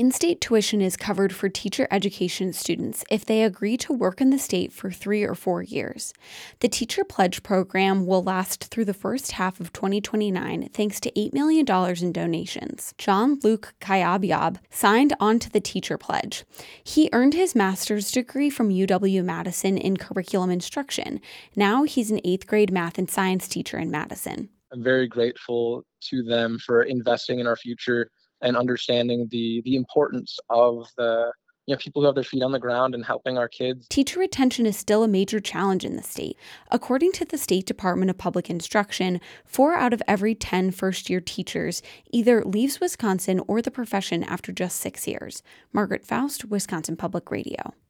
In-state tuition is covered for teacher education students if they agree to work in the state for 3 or 4 years. The Teacher Pledge program will last through the first half of 2029 thanks to $8 million in donations. John Luke Kayabyab signed on to the Teacher Pledge. He earned his master's degree from UW-Madison in curriculum instruction. Now he's an 8th grade math and science teacher in Madison. I'm very grateful to them for investing in our future and understanding the importance of the people who have their feet on the ground and helping our kids. Teacher retention is still a major challenge in the state. According to the State Department of Public Instruction, 4 out of every 10 first-year teachers either leaves Wisconsin or the profession after just 6 years. Margaret Faust, Wisconsin Public Radio.